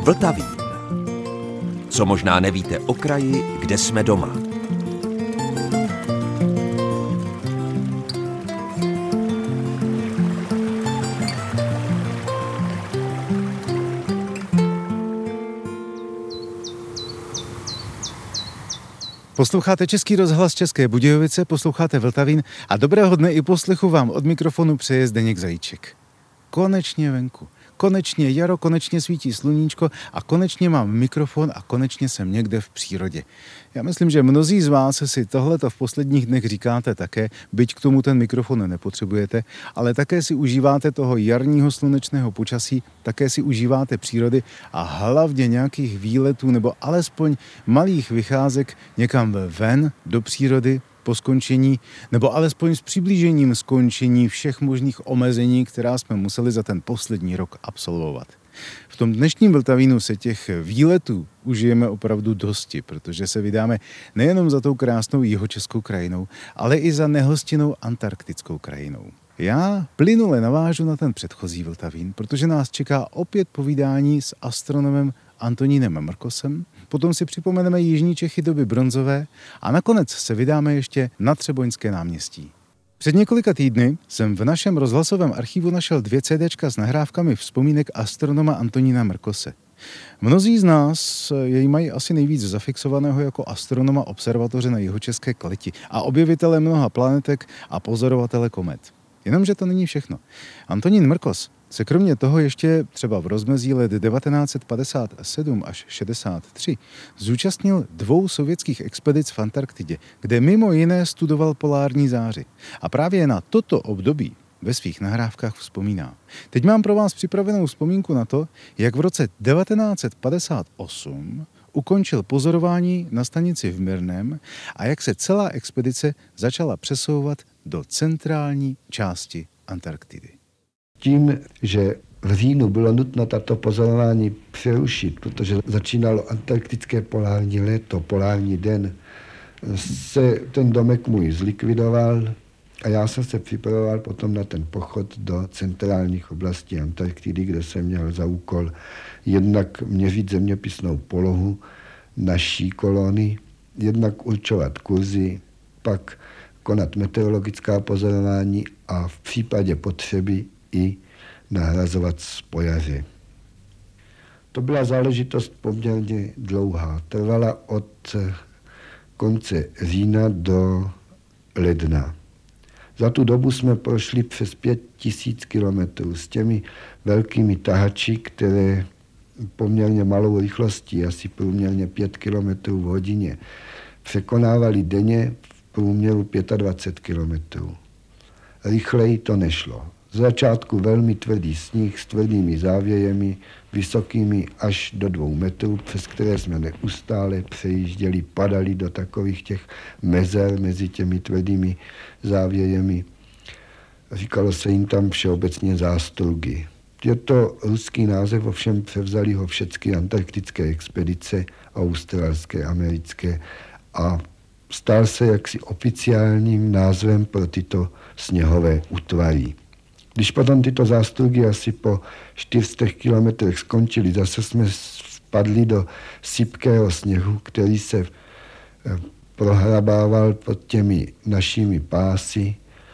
Vltavín. Co možná nevíte o kraji, kde jsme doma. Posloucháte Český rozhlas České Budějovice, posloucháte Vltavín a dobrého dne i poslechu vám od mikrofonu přeje Zdeněk Zajíček. Konečně venku, konečně jaro, konečně svítí sluníčko a konečně mám mikrofon a konečně jsem někde v přírodě. Já myslím, že mnozí z vás si tohleto v posledních dnech říkáte také, byť k tomu ten mikrofon nepotřebujete, ale také si užíváte toho jarního slunečného počasí, také si užíváte přírody a hlavně nějakých výletů nebo alespoň malých vycházek někam ven do přírody po skončení, nebo alespoň s přiblížením skončení všech možných omezení, která jsme museli za ten poslední rok absolvovat. V tom dnešním Vltavínu se těch výletů užijeme opravdu dosti, protože se vydáme nejenom za tou krásnou jihočeskou krajinou, ale i za nehostinnou antarktickou krajinou. Já plynule navážu na ten předchozí Vltavín, protože nás čeká opět povídání s astronomem Antonínem Mrkosem, potom si připomeneme jižní Čechy doby bronzové a nakonec se vydáme ještě na Třeboňské náměstí. Před několika týdny jsem v našem rozhlasovém archivu našel 2 CDčka s nahrávkami vzpomínek astronoma Antonína Mrkose. Mnozí z nás jej mají asi nejvíc zafixovaného jako astronoma observatoře na jihočeské Kleti a objevitele mnoha planetek a pozorovatele komet. Jenomže to není všechno. Antonín Mrkos se kromě toho ještě třeba v rozmezí let 1957 až 63 zúčastnil 2 sovětských expedic v Antarktidě, kde mimo jiné studoval polární záři. A právě na toto období ve svých nahrávkách vzpomíná. Teď mám pro vás připravenou vzpomínku na to, jak v roce 1958 ukončil pozorování na stanici v Mirnem a jak se celá expedice začala přesouvat do centrální části Antarktidy. Tím, že v říjnu bylo nutno tato pozorování přerušit, protože začínalo antarktické polární léto, polární den, se ten domek můj zlikvidoval a já jsem se připravoval potom na ten pochod do centrálních oblastí Antarktidy, kde jsem měl za úkol jednak měřit zeměpisnou polohu naší kolony, jednak určovat kurzy, pak konat meteorologická pozorování a v případě potřeby i nahrazovat spojaře. To byla záležitost poměrně dlouhá. Trvala od konce října do ledna. Za tu dobu jsme prošli přes 5000 kilometrů s těmi velkými tahači, které poměrně malou rychlostí, asi průměrně 5 kilometrů v hodině, překonávali denně v průměru 25 kilometrů. Rychleji to nešlo. Z začátku velmi tvrdý sníh s tvrdými závějemi, vysokými až do 2 metrů, přes které jsme neustále přejížděli, padali do takových těch mezer mezi těmi tvrdými závějemi. Říkalo se jim tam všeobecně zástrugy. Je to ruský název, ovšem převzali ho všechny antarktické expedice, australské, americké a stal se jaksi oficiálním názvem pro tyto sněhové útvary. Když potom tyto zástrugy asi po 400 kilometrech skončily, zase jsme spadli do sypkého sněhu, který se prohrabával pod těmi našimi pásy.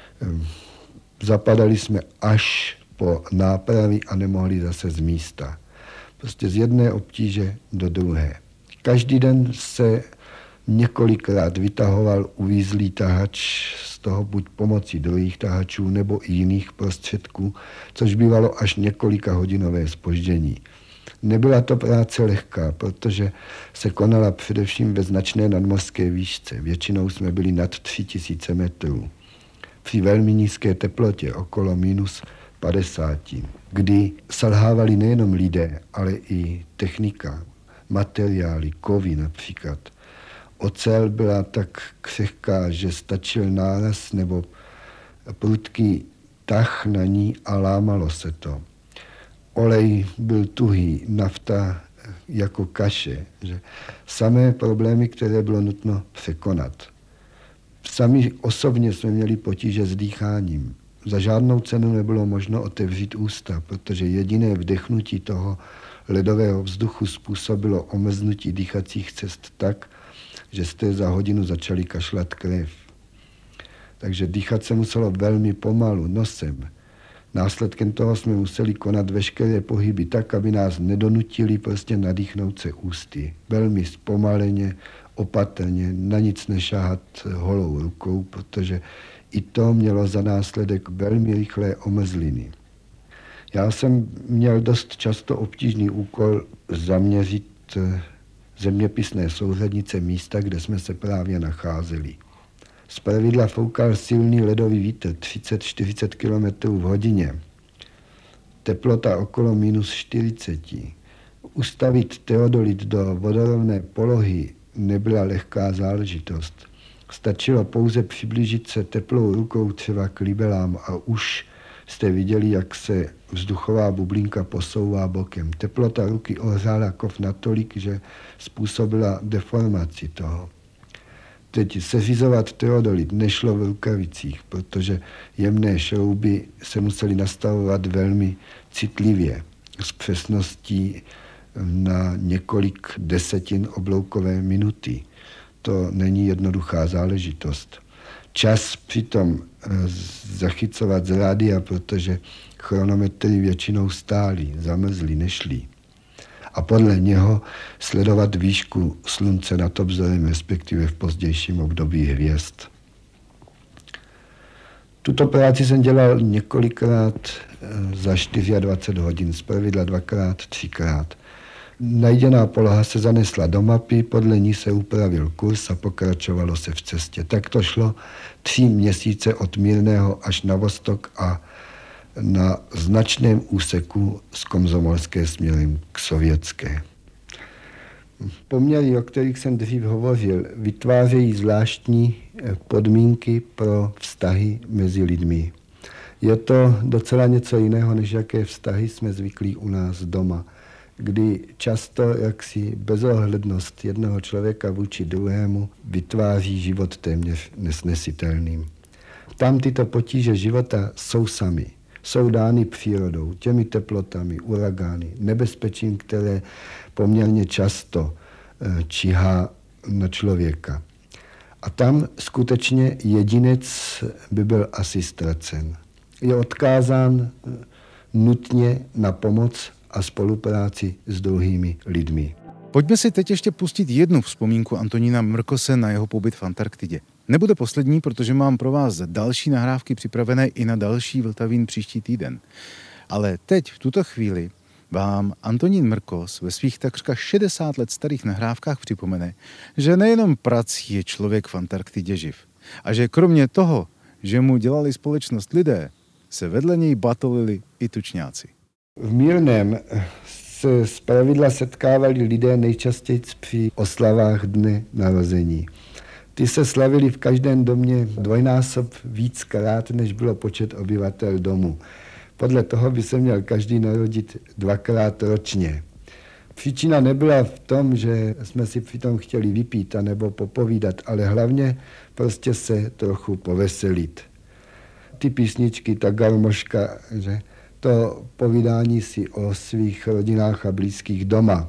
Zapadali jsme až po nápravy a nemohli zase z místa. Prostě z jedné obtíže do druhé. Každý den se několikrát vytahoval uvízlý tahač, z toho buď pomocí druhých tahačů nebo i jiných prostředků, což bývalo až několika hodinové zpoždění. Nebyla to práce lehká, protože se konala především ve značné nadmořské výšce. Většinou jsme byli nad 3000 metrů. Při velmi nízké teplotě, okolo -50, kdy selhávali nejenom lidé, ale i technika, materiály, kovy například. Ocel byla tak křehká, že stačil náraz nebo prudký tah na ní a lámalo se to. Olej byl tuhý, nafta jako kaše. Že samé problémy, které bylo nutno překonat. Sami osobně jsme měli potíže s dýcháním. Za žádnou cenu nebylo možno otevřít ústa, protože jediné vdechnutí toho ledového vzduchu způsobilo omrznutí dýchacích cest tak, že jste za hodinu začali kašlat krev. Takže dýchat se muselo velmi pomalu, nosem. Následkem toho jsme museli konat veškeré pohyby tak, aby nás nedonutili prostě nadýchnout se ústy. Velmi zpomaleně, opatrně, na nic nešáhat holou rukou, protože i to mělo za následek velmi rychlé omrzliny. Já jsem měl dost často obtížný úkol zaměřit zeměpisné souřadnice místa, kde jsme se právě nacházeli. Zpravidla foukal silný ledový vítr 30-40 km v hodině. Teplota okolo -40. Ustavit teodolit do vodorovné polohy nebyla lehká záležitost. Stačilo pouze přiblížit se teplou rukou třeba k libelám a už jste viděli, jak se vzduchová bublinka posouvá bokem. Teplota ruky ohřála kov natolik, že způsobila deformaci toho. Teď seřizovat teodolit nešlo v rukavicích, protože jemné šrouby se musely nastavovat velmi citlivě, s přesností na několik desetin obloukové minuty. To není jednoduchá záležitost. Čas přitom zachycovat z rádia, protože chronometry většinou stály, zamrzly, nešly. A podle něho sledovat výšku slunce nad obzorem, respektive v pozdějším období hvězd. Tuto práci jsem dělal několikrát za 24 hodin, zpravidla 2x, 3x. Najděná poloha se zanesla do mapy, podle ní se upravil kurz a pokračovalo se v cestě. Tak to šlo 3 měsíce od Mírného až na Vostok a na značném úseku z Komsomolské směrem k Sovětské. Poměry, o kterých jsem dřív hovořil, vytvářejí zvláštní podmínky pro vztahy mezi lidmi. Je to docela něco jiného, než jaké vztahy jsme zvyklí u nás doma, kdy často jaksi bezohlednost jednoho člověka vůči druhému vytváří život téměř nesnesitelným. Tam tyto potíže života jsou samy. Jsou dány přírodou, těmi teplotami, uragány, nebezpečím, které poměrně často číhá na člověka. A tam skutečně jedinec by byl asi ztracen. Je odkázán nutně na pomoc a spolupráci s druhými lidmi. Pojďme si teď ještě pustit jednu vzpomínku Antonína Mrkose na jeho pobyt v Antarktidě. Nebude poslední, protože mám pro vás další nahrávky připravené i na další Vltavín příští týden. Ale teď, v tuto chvíli, vám Antonín Mrkos ve svých takřka 60 let starých nahrávkách připomene, že nejenom prací je člověk v Antarktidě živ. A že kromě toho, že mu dělali společnost lidé, se vedle něj batolili i tučňáci. V Mírném se zpravidla setkávali lidé nejčastěji při oslavách dne narození. Ty se slavily v každém domě dvojnásob víckrát, než bylo počet obyvatel domu. Podle toho by se měl každý narodit 2x ročně. Příčina nebyla v tom, že jsme si přitom chtěli vypít anebo popovídat, ale hlavně prostě se trochu poveselit. Ty písničky, ta garmoška, že to povídání si o svých rodinách a blízkých doma.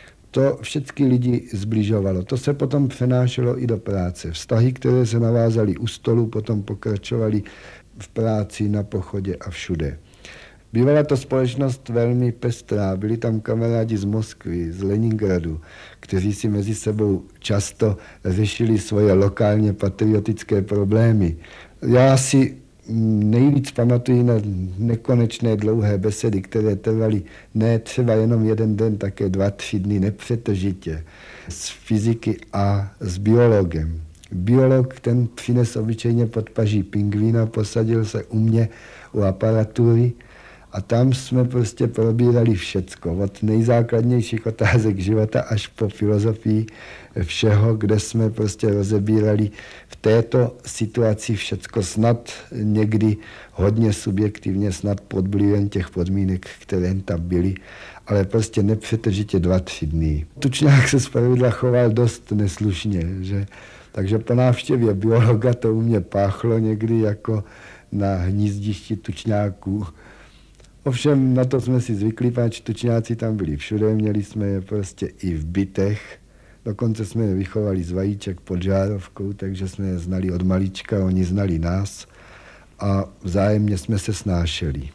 To všechny lidi zbližovalo. To se potom přenášelo i do práce. Vztahy, které se navázaly u stolu, potom pokračovaly v práci, na pochodě a všude. Bývala to společnost velmi pestrá. Byli tam kamarádi z Moskvy, z Leningradu, kteří si mezi sebou často řešili svoje lokálně patriotické problémy. Já si nejvíc pamatuji na nekonečné dlouhé besedy, které trvaly ne třeba jenom jeden den, také 2-3 dny nepřetržitě. Z fyziky a s biologem. Biolog ten přines obyčejně pod paží pingvína, posadil se u mě u aparatury a tam jsme prostě probírali všecko. Od nejzákladnějších otázek života až po filozofii všeho, kde jsme prostě rozebírali v této situaci všecko, snad někdy hodně subjektivně, snad pod vlivem těch podmínek, které tam byly, ale prostě nepřetržitě 2-3 dny. Tučňák se zpravidla choval dost neslušně, že? Takže po návštěvě biologa to u mě páchlo někdy jako na hnízdišti tučňáků. Ovšem na to jsme si zvykli, páč tučňáci tam byli všude, měli jsme je prostě i v bytech. Dokonce jsme je vychovali z vajíček pod žárovkou, takže jsme je znali od malička, oni znali nás a vzájemně jsme se snášeli.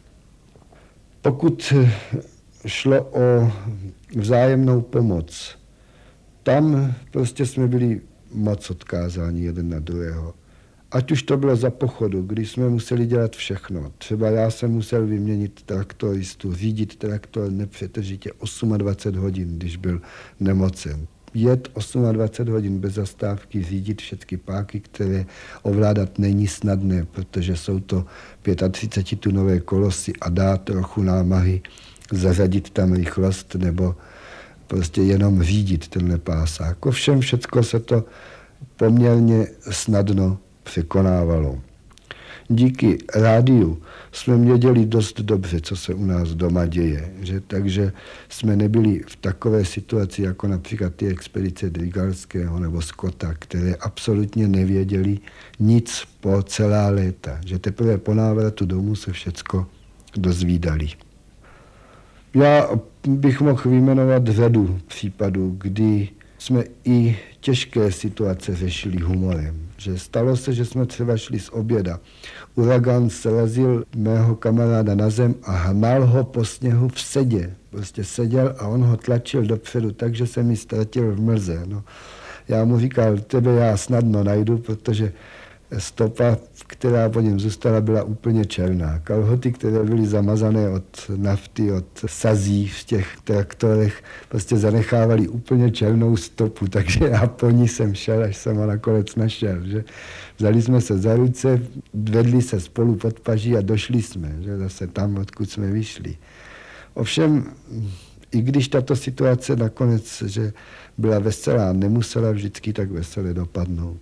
Pokud šlo o vzájemnou pomoc, tam prostě jsme byli moc odkázáni jeden na druhého. Ať už to bylo za pochodu, když jsme museli dělat všechno. Třeba já jsem musel vyměnit traktoristu, řídit traktor nepřetržitě 28 hodin, když byl nemocen. Jet 28 hodin bez zastávky, řídit všechny páky, které ovládat není snadné, protože jsou to 35-tunové kolosy a dá trochu námahy zařadit tam rychlost nebo prostě jenom řídit tenhle pásák. Ovšem všecko se to poměrně snadno překonávalo. Díky rádiu jsme věděli dost dobře, co se u nás doma děje. Takže jsme nebyli v takové situaci, jako například ty expedice Drygalského nebo Scotta, které absolutně nevěděli nic po celá léta. Že teprve po návratu domů se všecko dozvídali. Já bych mohl vyjmenovat řadu případů, kdy jsme i těžké situace řešili humorem. Že stalo se, že jsme třeba šli z oběda. Uragan srazil mého kamaráda na zem a hnal ho po sněhu v sedě. Prostě seděl a on ho tlačil dopředu, takže se mi ztratil v mlze. No. Já mu říkal, tebe já snadno najdu, protože stopa, která po něm zůstala, byla úplně černá. Kalhoty, které byly zamazané od nafty, od sazí v těch traktorech, prostě zanechávali úplně černou stopu, takže já po ní jsem šel, až jsem ho nakonec našel. Že? Vzali jsme se za ruce, vedli se spolu pod paží a došli jsme, že? Zase tam, odkud jsme vyšli. Ovšem, i když tato situace nakonec, že byla veselá, nemusela vždycky tak veselé dopadnout.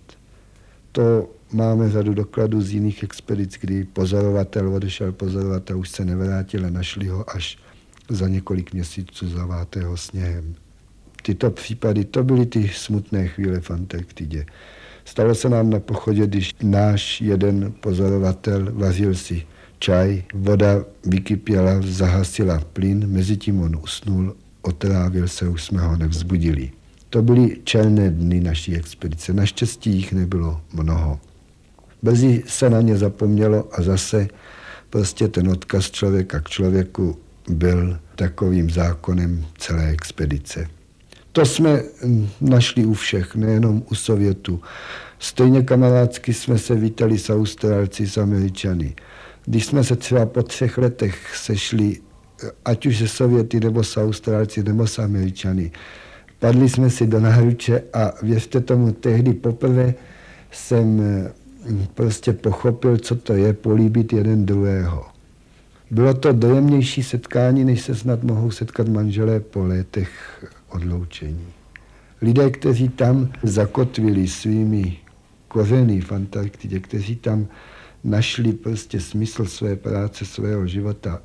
To máme řadu dokladů z jiných expedic, kdy odešel pozorovatel, už se nevrátil a našli ho až za několik měsíců zavátého sněhem. Tyto případy, to byly ty smutné chvíle v Antarktidě. Stalo se nám na pochodě, když náš jeden pozorovatel vařil si čaj, voda vykypěla, zahasila plyn, mezitím on usnul, otrávil se, už jsme ho nevzbudili. To byly čelné dny naší expedice, naštěstí jich nebylo mnoho. Brzy se na ně zapomnělo a zase prostě ten odkaz člověka k člověku byl takovým zákonem celé expedice. To jsme našli u všech, nejenom u Sovětů. Stejně kamarádsky jsme se vítali s Australci, s Američany. Když jsme se třeba po 3 letech sešli, ať už se Sověty, nebo s Australci, nebo s Američany, padli jsme si do náruče a věřte tomu, tehdy poprvé jsem prostě pochopil, co to je políbit jeden druhého. Bylo to dojemnější setkání, než se snad mohou setkat manželé po letech odloučení. Lidé, kteří tam zakotvili svými kořeny v Antarktidě, kteří tam našli prostě smysl své práce, svého života,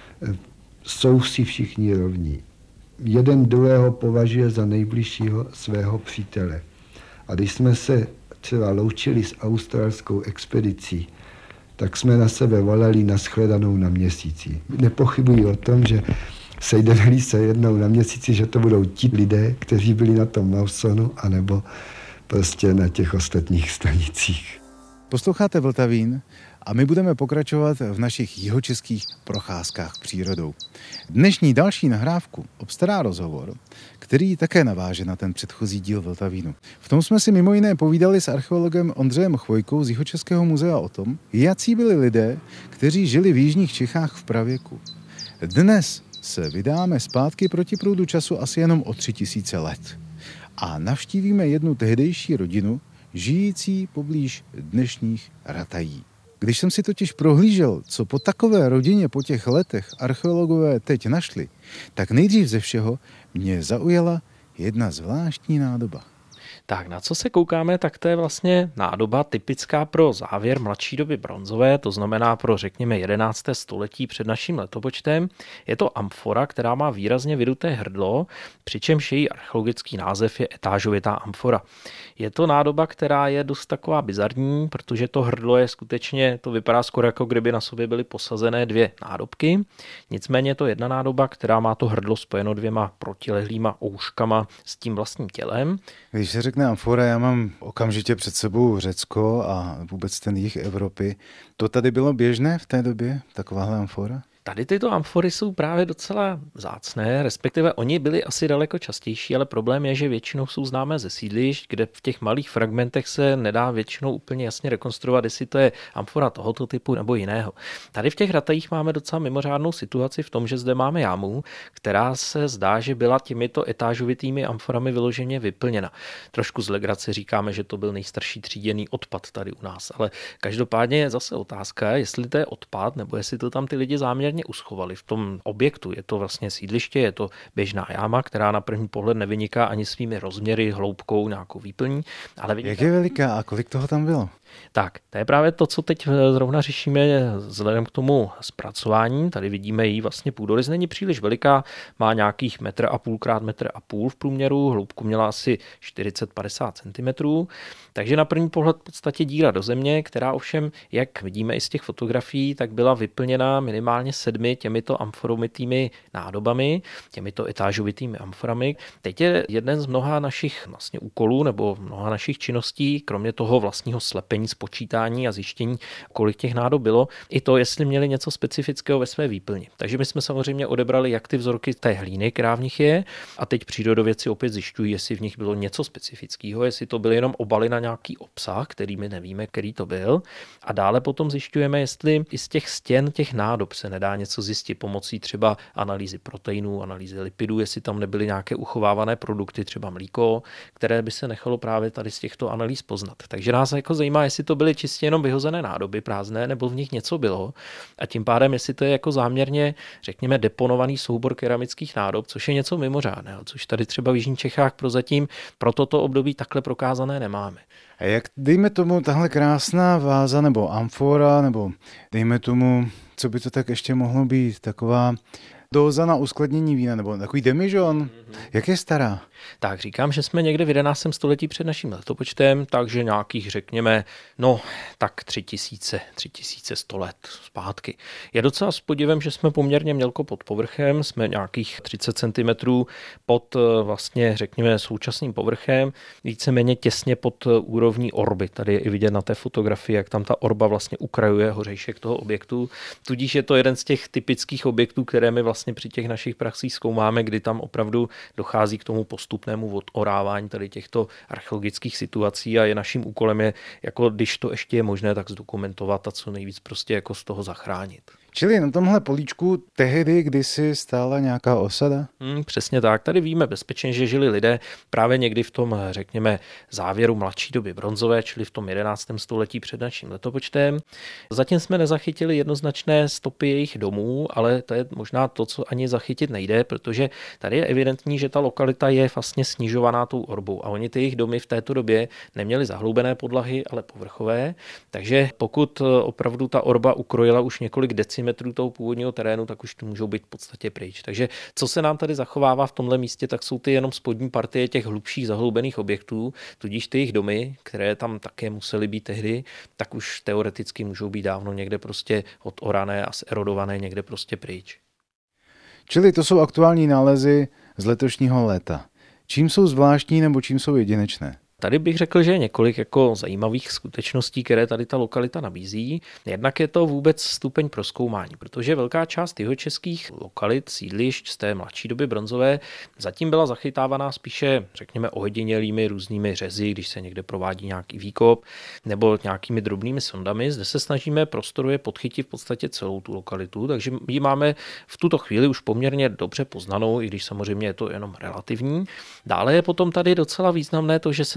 jsou si všichni rovní. Jeden druhého považuje za nejbližšího svého přítele. A když jsme se třeba loučili s australskou expedicí, tak jsme na sebe volali nashledanou na měsíci. Nepochybuji o tom, že sejdeme-li se jednou na měsíci, že to budou ti lidé, kteří byli na tom Mawsonu, anebo prostě na těch ostatních stanicích. Posloucháte Vltavín a my budeme pokračovat v našich jihočeských procházkách přírodou. Dnešní další nahrávku obstará rozhovor, který také naváže na ten předchozí díl Vltavínu. V tom jsme si mimo jiné povídali s archeologem Ondřejem Chvojkou z Jihočeského muzea o tom, jací byli lidé, kteří žili v jižních Čechách v pravěku. Dnes se vydáme zpátky proti proudu času asi jenom o 3000 let a navštívíme jednu tehdejší rodinu, žijící poblíž dnešních Ratají. Když jsem si totiž prohlížel, co po takové rodině po těch letech archeologové teď našli, tak nejdřív ze všeho mě zaujala jedna zvláštní nádoba. Tak na co se koukáme, tak to je vlastně nádoba typická pro závěr mladší doby bronzové, to znamená pro řekněme 11. století před naším letopočtem. Je to amfora, která má výrazně vyduté hrdlo, přičemž její archeologický název je etážovitá amfora. Je to nádoba, která je dost taková bizarní, protože to hrdlo je skutečně, to vypadá skoro jako kdyby na sobě byly posazené dvě nádobky. Nicméně je to jedna nádoba, která má to hrdlo spojeno dvěma protilehlýma ouškama s tím vlastním tělem. Když se řekne amfora, já mám okamžitě před sebou Řecko a vůbec ten jih Evropy. To tady bylo běžné v té době, takováhle amfora? Tady tyto amfory jsou právě docela vzácné, respektive oni byli asi daleko častější, ale problém je, že většinou jsou známé ze sídlišť, kde v těch malých fragmentech se nedá většinou úplně jasně rekonstruovat, jestli to je amfora tohoto typu nebo jiného. Tady v těch ratajích máme docela mimořádnou situaci v tom, že zde máme jámu, která se zdá, že byla těmito etážovitými amforami vyloženě vyplněna. Trošku z legrace říkáme, že to byl nejstarší tříděný odpad tady u nás, ale každopádně je zase otázka, jestli to je odpad nebo jestli to tam ty lidi záměrně uschovali v tom objektu. Je to vlastně sídliště, je to běžná jáma, která na první pohled nevyniká ani svými rozměry, hloubkou, nějakou výplní. Ale vyniká... Jak je veliká a kolik toho tam bylo? Tak, to je právě to, co teď zrovna řešíme vzhledem k tomu zpracování. Tady vidíme její vlastně půdorys, není příliš veliká, má nějakých 1,5 krát 1,5 m v průměru, hloubku měla asi 40-50 cm, takže na první pohled v podstatě díra do země, která ovšem, jak vidíme i z těch fotografií, tak byla vyplněna minimálně 7 těmito amforomitými nádobami, těmito etážovitými amforami. Teď je jeden z mnoha našich vlastně úkolů nebo mnoha našich činností, kromě toho vlastního slepení, spočítání a zjištění, kolik těch nádob bylo, i to, jestli měli něco specifického ve své výplni. Takže my jsme samozřejmě odebrali jak ty vzorky té hlíny, která v nich je, a teď přírodovědci opět zjišťují, jestli v nich bylo něco specifického, jestli to byly jenom obaly na nějaký obsah, který my nevíme, který to byl. A dále potom zjišťujeme, jestli i z těch stěn těch nádob se nedá něco zjistit pomocí třeba analýzy proteinů, analýzy lipidů, jestli tam nebyly nějaké uchovávané produkty, třeba mlíko, které by se nechalo právě tady z těchto analýz poznat. Takže nás jako zajímá, jestli to byly čistě jenom vyhozené nádoby prázdné, nebo v nich něco bylo. A tím pádem, jestli to je jako záměrně, řekněme, deponovaný soubor keramických nádob, což je něco mimořádného, což tady třeba v jižních Čechách prozatím pro toto období takhle prokázané nemáme. A jak, dejme tomu, tahle krásná váza nebo amfora, nebo dejme tomu, co by to tak ještě mohlo být, taková dóza na uskladnění vína, nebo takový demižon, jak je stará? Tak říkám, že jsme někde v 11. století před naším letopočtem, takže nějakých, řekněme, tak 3100 let zpátky. Je docela s podivem, že jsme poměrně mělko pod povrchem, jsme nějakých 30 cm pod vlastně, řekněme, současným povrchem, víceméně těsně pod úrovní orby. Tady je i vidět na té fotografii, jak tam ta orba vlastně ukrajuje hořejšek toho objektu. Tudíž je to jeden z těch typických objektů, které my vlastně při těch našich praxích zkoumáme, kdy tam opravdu dochází k tomu postupnému odorávání tady těchto archeologických situací a je naším úkolem je, jako když to ještě je možné, tak zdokumentovat a co nejvíc prostě jako z toho zachránit. Čili na tomhle políčku tehdy kdysi stála nějaká osada? Přesně tak. Tady víme bezpečně, že žili lidé právě někdy v tom, řekněme, závěru mladší doby bronzové, čili v tom 11. století před naším letopočtem. Zatím jsme nezachytili jednoznačné stopy jejich domů, ale to je možná to, co ani zachytit nejde, protože tady je evidentní, že ta lokalita je vlastně snižovaná tou orbou a oni ty jejich domy v této době neměli zahloubené podlahy, ale povrchové, takže pokud opravdu ta orba ukrojila už několik decimetrů toho původního terénu, tak už to můžou být v podstatě pryč. Takže co se nám tady zachovává v tomhle místě, tak jsou ty jenom spodní partie těch hlubších zahloubených objektů, tudíž ty jejich domy, které tam také musely být tehdy, tak už teoreticky můžou být dávno někde prostě odorané a zerodované někde prostě pryč. Čili to jsou aktuální nálezy z letošního léta. Čím jsou zvláštní nebo čím jsou jedinečné? Tady bych řekl, že je několik jako zajímavých skutečností, které tady ta lokalita nabízí. Jednak je to vůbec stupeň prozkoumání, protože velká část jihočeských lokalit, sídlišť z té mladší doby bronzové zatím byla zachytávaná spíše, řekněme, ojedinělými různými řezy, když se někde provádí nějaký výkop, nebo nějakými drobnými sondami. Zde se snažíme prostorově podchytit v podstatě celou tu lokalitu, takže ji máme v tuto chvíli už poměrně dobře poznanou, i když samozřejmě je to jenom relativní. Dále je potom tady docela významné to, že se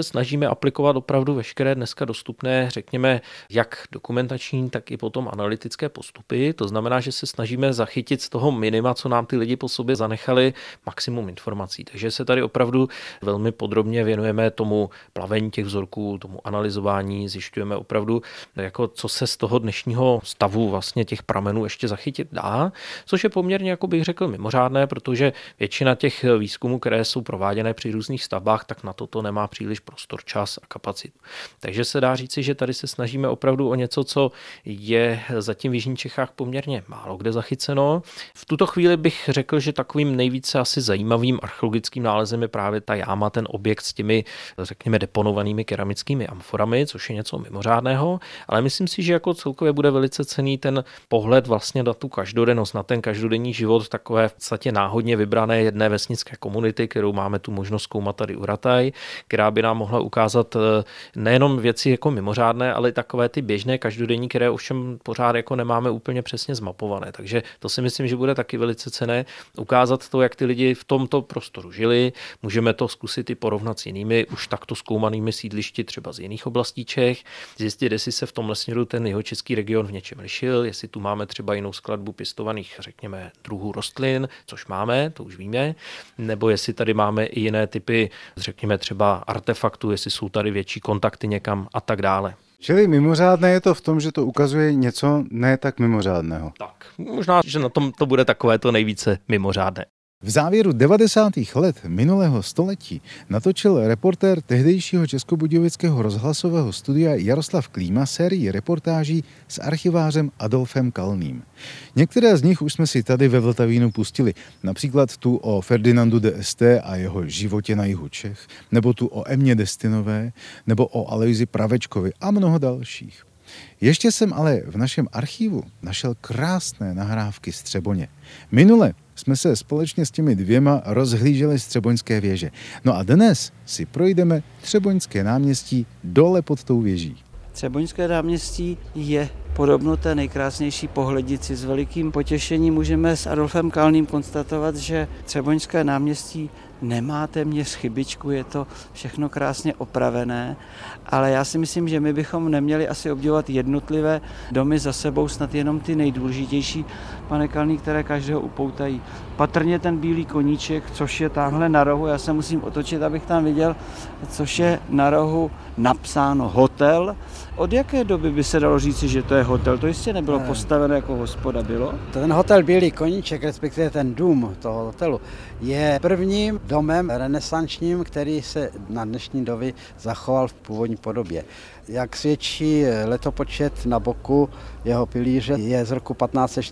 snažíme aplikovat opravdu veškeré dneska dostupné, řekněme, jak dokumentační, tak i potom analytické postupy. To znamená, že se snažíme zachytit z toho minima, co nám ty lidi po sobě zanechali, maximum informací. Takže se tady opravdu velmi podrobně věnujeme tomu plavení těch vzorků, tomu analyzování, zjišťujeme opravdu, jako co se z toho dnešního stavu vlastně těch pramenů ještě zachytit dá, což je poměrně, jako bych řekl, mimořádné, protože většina těch výzkumů, které jsou prováděné při různých stavbách, tak na to nemá příliš prostor, čas a kapacitu. Takže se dá říci, že tady se snažíme opravdu o něco, co je zatím v jižních Čechách poměrně málo kde zachyceno. V tuto chvíli bych řekl, že takovým nejvíce asi zajímavým archeologickým nálezem je právě ta jáma, ten objekt s těmi, řekněme, deponovanými keramickými amforami, což je něco mimořádného, ale myslím si, že jako celkově bude velice cenný ten pohled vlastně na tu každodennost, na ten každodenní život takové v podstatě náhodně vybrané jedné vesnické komunity, kterou máme tu možnost zkoumat tady u Rataj, která by nám mohla ukázat nejenom věci jako mimořádné, ale i takové ty běžné každodenní, které ovšem pořád jako nemáme úplně přesně zmapované. Takže to si myslím, že bude taky velice cenné ukázat to, jak ty lidi v tomto prostoru žili. Můžeme to zkusit i porovnat s jinými už takto zkoumanými sídlišti třeba z jiných oblastí Čech, zjistit, jestli se v tomhle směru ten jihočeský region v něčem lišil, jestli tu máme třeba jinou skladbu pěstovaných, řekněme, druhů rostlin, což máme, to už víme, nebo jestli tady máme i jiné typy, řekněme třeba artefaktů, jestli jsou tady větší kontakty někam a tak dále. Čili mimořádné je to v tom, že to ukazuje něco ne tak mimořádného. Tak, možná, že na tom to bude takové to nejvíce mimořádné. V závěru 90. let minulého století natočil reportér tehdejšího Českobudějovického rozhlasového studia Jaroslav Klíma sérii reportáží s archivářem Adolfem Kalným. Některé z nich už jsme si tady ve Vltavínu pustili, například tu o Ferdinandu d'Este a jeho životě na jihu Čech, nebo tu o Emě Destinové, nebo o Alojzi Pravečkovi a mnoho dalších. Ještě jsem ale v našem archivu našel krásné nahrávky z Třeboně. Minule jsme se společně s těmi dvěma rozhlíželi z Třeboňské věže. No a dnes si projdeme Třeboňské náměstí dole pod tou věží. Třeboňské náměstí je podobno té nejkrásnější pohlednici. S velikým potěšením můžeme s Adolfem Kalným konstatovat, že Třeboňské náměstí nemá téměř chybičku, je to všechno krásně opravené, ale já si myslím, že my bychom neměli asi obdivovat jednotlivé domy za sebou, snad jenom ty nejdůležitější, pane Kalný, které každého upoutají. Patrně ten bílý koníček, což je tamhle na rohu, já se musím otočit, abych tam viděl, což je na rohu napsáno hotel. Od jaké doby by se dalo říci, že to je hotel? To jistě nebylo postaveno jako hospoda, bylo? Ten hotel Bílý koníček, respektive ten dům toho hotelu, je prvním domem renesančním, který se na dnešní doby zachoval v původní podobě. Jak svědčí letopočet na boku jeho pilíře, je z roku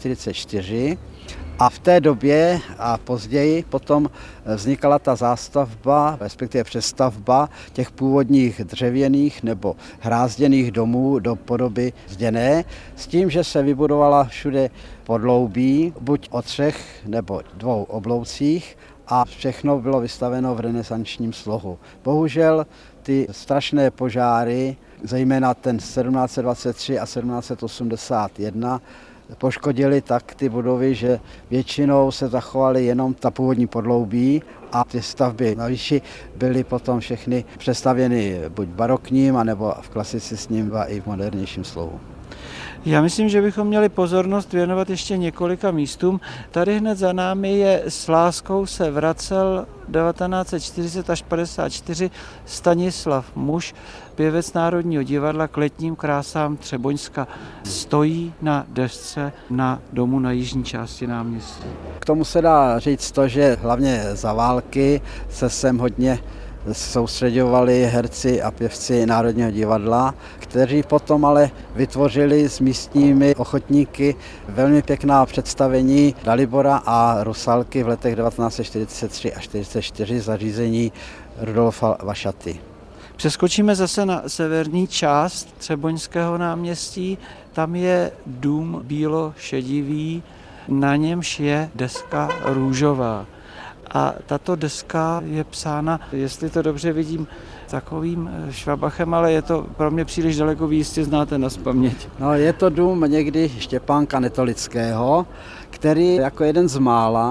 1544 a v té době a později potom vznikala ta zástavba, respektive přestavba těch původních dřevěných nebo hrázděných domů do podoby zděné, s tím, že se vybudovala všude podloubí, buď o 3 nebo 2 obloucích, a všechno bylo vystaveno v renesančním slohu. Bohužel ty strašné požáry, zejména ten 1723 a 1781, poškodili tak ty budovy, že většinou se zachovaly jenom ta původní podloubí a ty stavby na výši byly potom všechny přestavěny buď barokním, anebo v klasicistním a i v modernějším slohu. Já myslím, že bychom měli pozornost věnovat ještě několika místům. Tady hned za námi je s láskou se vracel 1940 až 54 Stanislav Muš, pěvec Národního divadla k letním krásám Třeboňska. Stojí na desce na domu na jižní části náměstí. K tomu se dá říct to, že hlavně za války se sem hodně soustředovali herci a pěvci Národního divadla, kteří potom ale vytvořili s místními ochotníky velmi pěkná představení Dalibora a Rusalky v letech 1943 a 1944 zařízení Rudolfa Vašaty. Přeskočíme zase na severní část Třeboňského náměstí. Tam je dům bílo-šedivý, na němž je deska růžová. A tato deska je psána, jestli to dobře vidím, takovým švabachem, ale je to pro mě příliš daleko, vy jistě znáte nazpaměť. No, je to dům někdy Štěpánka Netolického, který jako jeden z mála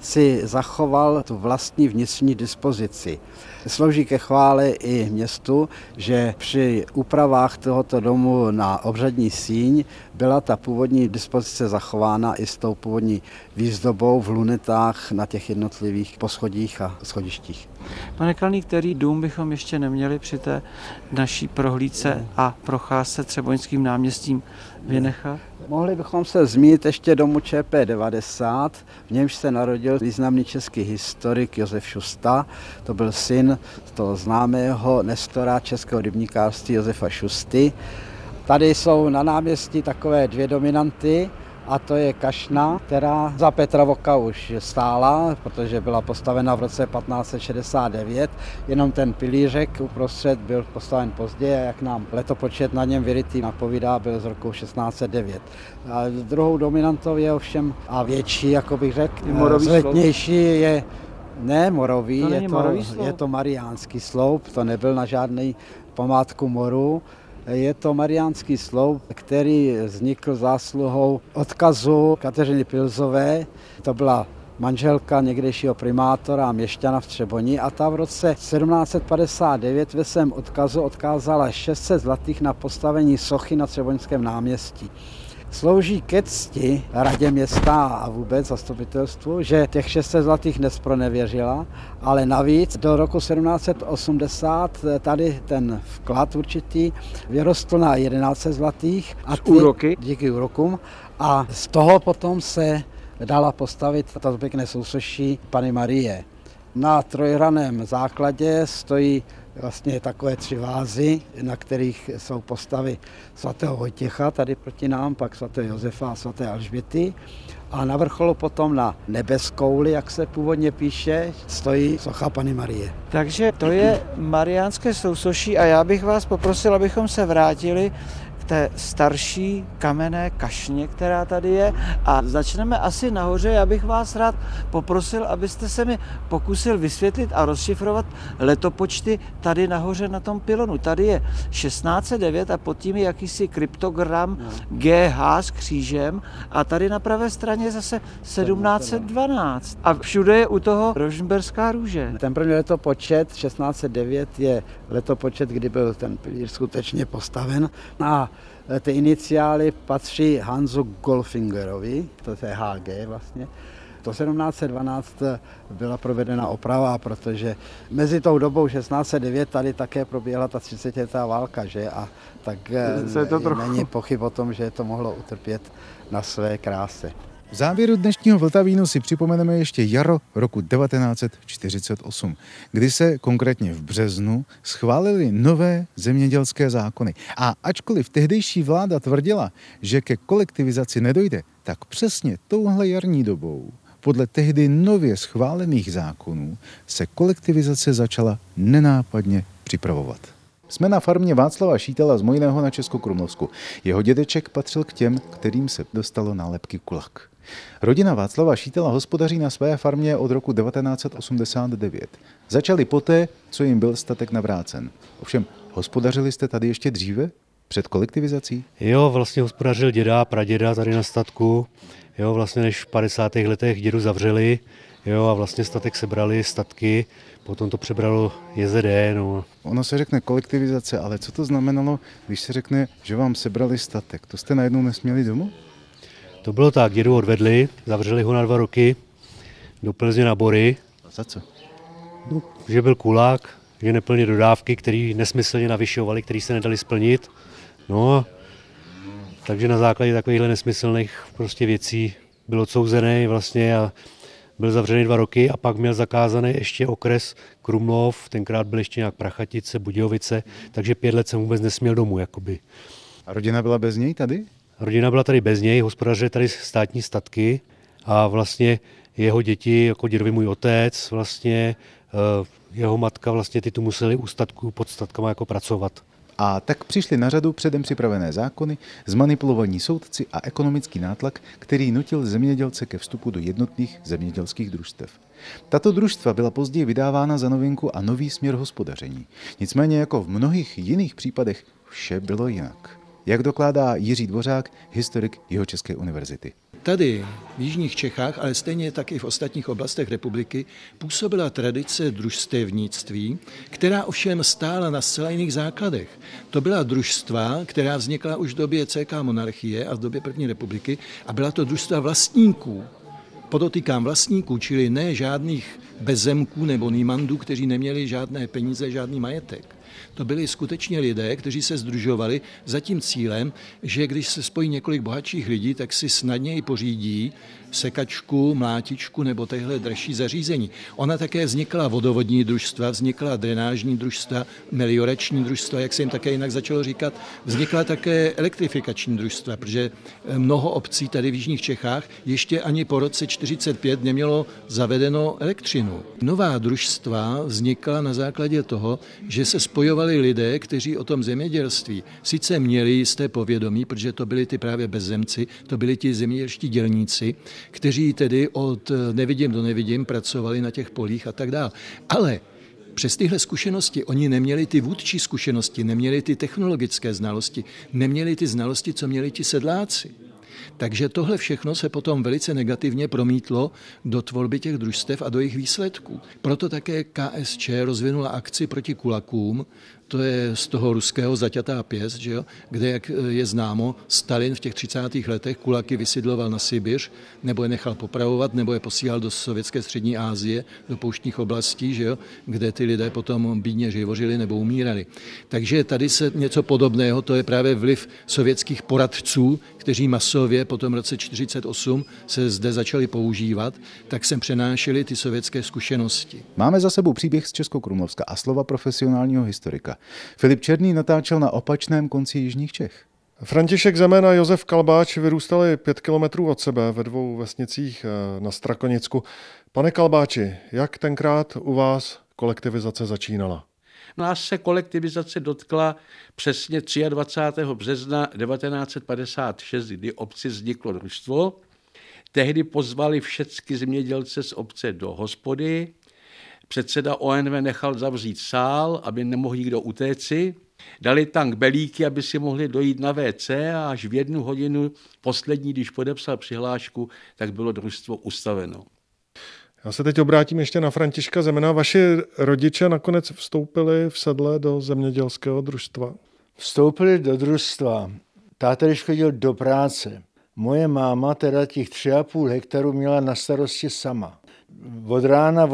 si zachoval tu vlastní vnitřní dispozici. Slouží ke chvále i městu, že při úpravách tohoto domu na obřadní síň byla ta původní dispozice zachována i s tou původní výzdobou v lunetách na těch jednotlivých poschodích a schodištích. Pane Kalný, který dům bychom ještě neměli při té naší prohlídce a procházce Třeboňským náměstím vynechat? Mohli bychom se zmínit ještě domu ČP90, v němž se narodil významný český historik Josef Šusta. To byl syn toho známého nestora českého rybníkářství Josefa Šusty. Tady jsou na náměstí takové dvě dominanty, a to je kašna, která za Petra Voka už stála, protože byla postavena v roce 1569, jenom ten pilířek uprostřed byl postaven později a jak nám letopočet na něm vyrytý napovídá, byl z roku 1609. A druhou dominantou je ovšem a větší, jako bych řekl, vzletnější je ne morový, je to mariánský sloup, to nebyl na žádný památku moru. Je to mariánský sloup, který vznikl zásluhou odkazu Kateřiny Pilzové. To byla manželka někdejšího primátora a měšťana v Třeboni a ta v roce 1759 ve svém odkazu odkázala 600 zlatých na postavení sochy na Třeboňském náměstí. Slouží ke cti radě města a vůbec zastupitelstvu, že těch 600 zlatých nespronevěřila, ale navíc do roku 1780 tady ten vklad určitý vyrostl na 11 zlatých. A úroky? Díky úrokům. A z toho potom se dala postavit tato pěkné sousoší Panny Marie. Na trojhraném základě stojí vlastně takové 3 vázy, na kterých jsou postavy svatého Vojtěcha, tady proti nám, pak svatého Josefa a svaté Alžběty. A na vrcholu potom na nebeskouli, jak se původně píše, stojí socha Panny Marie. Takže to je mariánské sousoší a já bych vás poprosil, abychom se vrátili k té starší kamenné kašně, která tady je. A začneme asi nahoře. Já bych vás rád poprosil, abyste se mi pokusil vysvětlit a rozšifrovat letopočty tady nahoře na tom pylonu. Tady je 1609 a pod tím je jakýsi kryptogram GH s křížem a tady na pravé straně zase 1712. A všude je u toho rožmberská růže. Ten první letopočet 1609 je letopočet, kdy byl ten pilíř skutečně postaven a ty iniciály patří Hansu Golfingerovi, to je HG vlastně. To 1712 byla provedena oprava, protože mezi tou dobou 1609 tady také proběhla ta 30letá válka, že? A tak není pochyb o tom, že to mohlo utrpět na své kráse. V závěru dnešního Vltavínu si připomeneme ještě jaro roku 1948, kdy se konkrétně v březnu schválily nové zemědělské zákony. A ačkoliv tehdejší vláda tvrdila, že ke kolektivizaci nedojde, tak přesně touhle jarní dobou podle tehdy nově schválených zákonů se kolektivizace začala nenápadně připravovat. Jsme na farmě Václava Šítela z Mojného na Českokrumlovsku. Jeho dědeček patřil k těm, kterým se dostalo nálepky kulak. Rodina Václava Šítela hospodaří na své farmě od roku 1989. Začali poté, co jim byl statek navrácen. Ovšem, hospodařili jste tady ještě dříve? Před kolektivizací? Jo, vlastně hospodařil děda a praděda tady na statku. Jo, vlastně než v 50. letech dědu zavřeli, jo, a vlastně statek sebrali statky, potom to přebralo JZD. No. Ono se řekne kolektivizace, ale co to znamenalo, když se řekne, že vám sebrali statek? To jste najednou nesměli domů? To bylo tak, dědu odvedli, zavřeli ho na 2 roky do Plzně na Bory. A za co? No, že byl kulák, že neplnil dodávky, které nesmyslně navyšovali, které se nedali splnit. No, takže na základě takovýchhle nesmyslných prostě věcí byl odsouzený vlastně a byl zavřený 2 roky a pak měl zakázaný ještě okres Krumlov, tenkrát byl ještě nějak Prachatice, Budějovice, takže 5 let jsem vůbec nesměl domů. Jakoby. A rodina byla bez něj tady? Rodina byla tady bez něj, hospodařili tady státní statky a vlastně jeho děti, jako dědovi můj otec, vlastně jeho matka, vlastně ty tu museli u statku pod statkama jako pracovat. A tak přišly na řadu předem připravené zákony, zmanipulovaní soudci a ekonomický nátlak, který nutil zemědělce ke vstupu do jednotných zemědělských družstev. Tato družstva byla později vydávána za novinku a nový směr hospodaření. Nicméně jako v mnohých jiných případech vše bylo jinak. Jak dokládá Jiří Dvořák, historik Jihočeské univerzity. Tady v jižních Čechách, ale stejně tak i v ostatních oblastech republiky, působila tradice družstevnictví, která ovšem stála na zcela jiných základech. To byla družstva, která vznikla už v době CK monarchie a v době první republiky a byla to družstva vlastníků. Podotýkám vlastníků, čili ne žádných bezzemků nebo nímandů, kteří neměli žádné peníze, žádný majetek. To byli skutečně lidé, kteří se sdružovali za tím cílem, že když se spojí několik bohatších lidí, tak si snadněji pořídí sekačku, mlátičku nebo téhle dražší zařízení. Ona také vznikla vodovodní družstva, vznikla drenážní družstva, meliorační družstva, jak se jim také jinak začalo říkat, vznikla také elektrifikační družstva, protože mnoho obcí tady v jižních Čechách ještě ani po roce 1945 nemělo zavedeno elektřinu. Nová družstva vznikla na základě toho, že se spojovali lidé, kteří o tom zemědělství sice měli jisté povědomí, protože to byli ty právě bezzemci, to byli ti zemědělští dělníci, kteří tedy od nevidím do nevidím pracovali na těch polích a tak dále. Ale přes tyhle zkušenosti oni neměli ty vůdčí zkušenosti, neměli ty technologické znalosti, neměli ty znalosti, co měli ti sedláci. Takže tohle všechno se potom velice negativně promítlo do tvorby těch družstev a do jejich výsledků. Proto také KSČ rozvinula akci proti kulakům, to je z toho ruského zaťatá pěst, že jo? Kde, jak je známo, Stalin v těch 30. letech kulaky vysidloval na Sibiř, nebo je nechal popravovat, nebo je posílal do sovětské střední Asie, do pouštních oblastí, že jo? Kde ty lidé potom bídně živořili nebo umírali. Takže tady se něco podobného, to je právě vliv sovětských poradců, kteří masově po tom roce 1948 se zde začali používat, tak sem přenášeli ty sovětské zkušenosti. Máme za sebou příběh z Českokrumlovska a slova profesionálního historika. Filip Černý natáčel na opačném konci jižních Čech. František Zeman a Josef Kalbáč vyrůstali 5 kilometrů od sebe ve 2 vesnicích na Strakonicku. Pane Kalbáči, jak tenkrát u vás kolektivizace začínala? Nás se kolektivizace dotkla přesně 23. března 1956, kdy obci vzniklo družstvo. Tehdy pozvali všechny zemědělce z obce do hospody. Předseda ONV nechal zavřít sál, aby nemohl nikdo utéci. Dali tam belíky, aby si mohli dojít na WC a až v 1 hodinu poslední, když podepsal přihlášku, tak bylo družstvo ustaveno. Já se teď obrátím ještě na Františka Zemana. Vaši rodiče nakonec vstoupili v sedle do zemědělského družstva? Vstoupili do družstva. Táta, když chodil do práce, moje máma teda těch 3,5 hektaru měla na starosti sama. Od rána,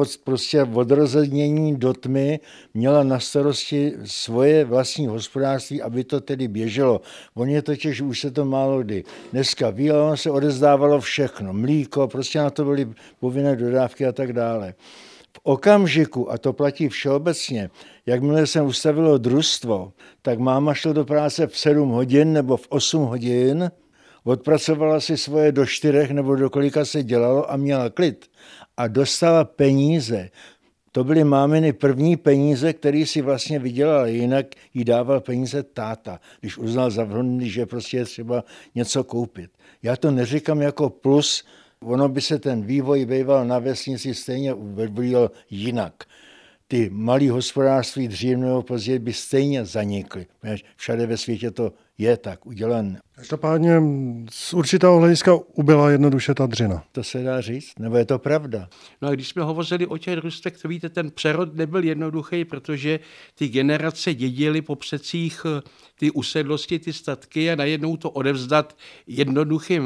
od rozednění do tmy měla na starosti svoje vlastní hospodářství, aby to tedy běželo. Oni totiž už se to málo kdy dneska ví, ale ono se odezdávalo všechno. Mlíko, prostě na to byly povinné dodávky a tak dále. V okamžiku, a to platí všeobecně, jakmile jsem ustavilo družstvo, tak máma šla do práce v 7 hodin nebo v 8 hodin, odpracovala si svoje do 4 nebo do kolika se dělalo a měla klid. A dostala peníze. To byly máminy první peníze, které si vlastně vydělala, jinak jí dával peníze táta, když uznal za vhodný, že prostě je třeba něco koupit. Já to neříkám jako plus, ono by se ten vývoj vejval na vesnici stejně vyvíjel jinak. Ty malý hospodářství dřív nebo později by stejně zanikly. Všade ve světě to je tak udělané. Každopádně z určitého hlediska ubyla jednoduše ta dřina. To se dá říct, nebo je to pravda? No a když jsme hovořili o těch družstvech, to víte, ten přerod nebyl jednoduchý, protože ty generace dědily po předcích ty usedlosti, ty statky a najednou to odevzdat jednoduchým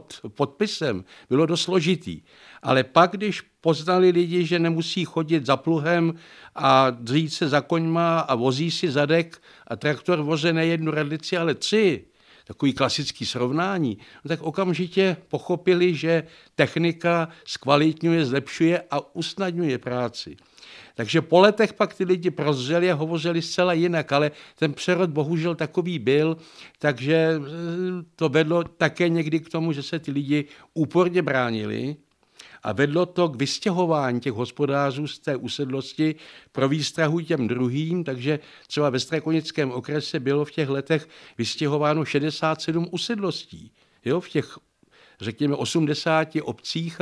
podpisem bylo dost složitý. Ale pak, když poznali lidi, že nemusí chodit za pluhem a dřít se za koňma a vozí si zadek a traktor voze ne 1 radlici, ale 3, takový klasický srovnání, no tak okamžitě pochopili, že technika zkvalitňuje, zlepšuje a usnadňuje práci. Takže po letech pak ty lidi prozřeli a hovořili zcela jinak, ale ten přerod bohužel takový byl, takže to vedlo také někdy k tomu, že se ty lidi úporně bránili a vedlo to k vystěhování těch hospodářů z té usedlosti pro výstrahu těm druhým, takže třeba ve Strakonickém okrese bylo v těch letech vystěhováno 67 usedlostí, jo, v těch, řekněme, 80 obcích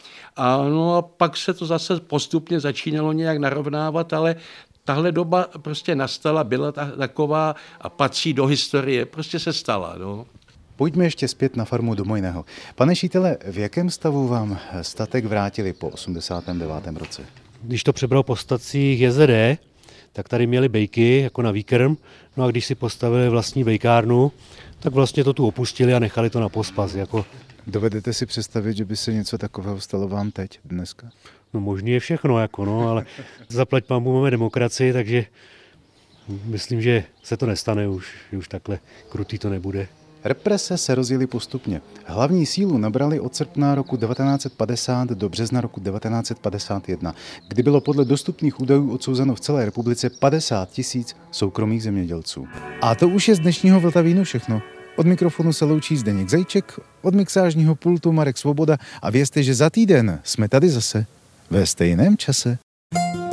a pak se to zase postupně začínalo nějak narovnávat, ale tahle doba prostě nastala, byla taková a patří do historie, prostě se stala. No. Pojďme ještě zpět na farmu do Mojného. Pane Šítele, v jakém stavu vám statek vrátili po 89. roce? Když to přebral po stacích JZD, tak tady měli bejky jako na výkrm, no a když si postavili vlastní bejkárnu, tak vlastně to tu opustili a nechali to na pospas. Jako... Dovedete si představit, že by se něco takového stalo vám teď, dneska? No možný je všechno, jako no, ale zaplať pánbůh máme demokracii, takže myslím, že se to nestane už takhle krutý to nebude. Represe se rozjely postupně. Hlavní sílu nabrali od srpna roku 1950 do března roku 1951, kdy bylo podle dostupných údajů odsouzeno v celé republice 50 000 soukromých zemědělců. A to už je z dnešního Vltavínu všechno. Od mikrofonu se loučí Zdeněk Zajíček, od mixážního pultu Marek Svoboda a vězte, že za týden jsme tady zase ve stejném čase.